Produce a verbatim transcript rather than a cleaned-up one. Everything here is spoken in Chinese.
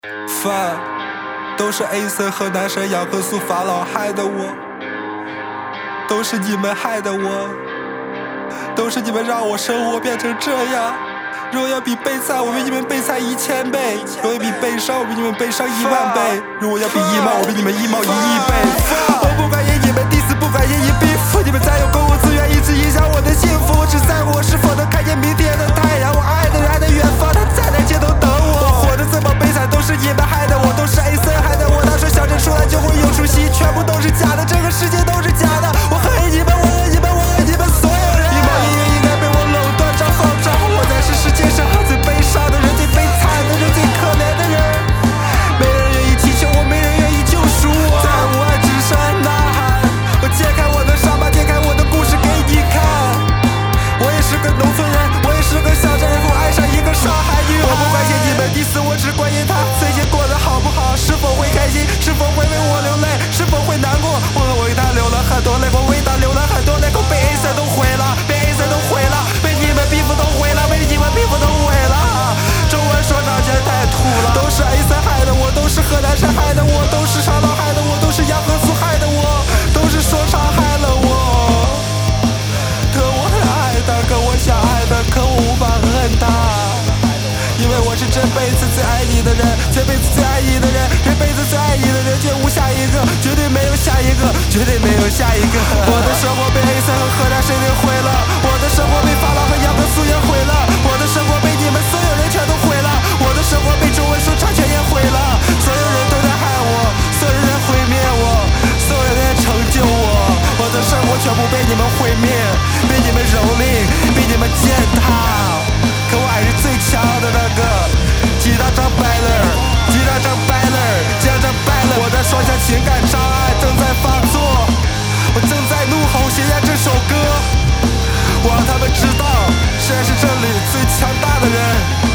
饭都是 A C 和男神杨和苏法老害的我，都是你们害的我，都是你们让我生活变成这样。若要比悲惨，我比你们悲惨一千倍；若要比悲伤，我比你们悲伤一万倍；如果要比一毛，我比你们一毛一亿倍。我不管因你们 diss， 不管因你 beef， 你们占有公共资源，一直影响我的幸福。我只在乎我是否能看见明天的太阳。我爱的人还在远方，他站在街头等我。我活得这么悲惨，都是你们害的我，都是 A C 害的我。他说小镇出来就会有出息，全部都是假的，这个世界都是假的。我恨你们，我恨你们，我恨你们所有人。一毛一元应该被我垄断着放着，我才是世界上最悲伤的人，最悲惨的人，最可怜的人。没人愿意祈求我，没人愿意救赎我，在无爱之山呐喊。我揭开我的伤疤，揭开我的故事给你看。我也是个农村人，我也是个小镇人，我爱上一个上海女孩。我不关心你们diss我，只关心她最近过得好不好，是否会开心，是否会为我流泪，是否会难过。我为她流了很多泪，我为她流了很多泪，可被 A C 都毁了，被 A C 都毁了，被你们皮肤都毁了，被你们皮肤都毁了。中文说唱圈太土了，都是 A C 害的我，都是河南山害的我，都是上岛害的我，都是杨和苏害的我，都是说唱害了我。可我很爱他，可我想爱他，可我无法恨他，因为我是这辈子最爱你的人，这辈子最爱你的人，这辈子最爱你的人，绝无下一个，绝对没有下一个，绝对没有下一个。我的生活被 A C 和河南谁给毁了，我的生活被法老和杨和苏也毁了，我的生活被你们所有人全都毁了，我的生活被中文说唱圈也毁了，所有人都在害我，所有人毁灭我，所有人在成就我，我的生活全部被你们毁灭，被你们蹂躏，被你们践踏。可我还是最强的那个，吉他唱败了，吉他唱败了，吉他唱败了。我的双向情感障碍正在发作，我正在怒吼写下这首歌，我让他们知道，谁是这里最强大的人。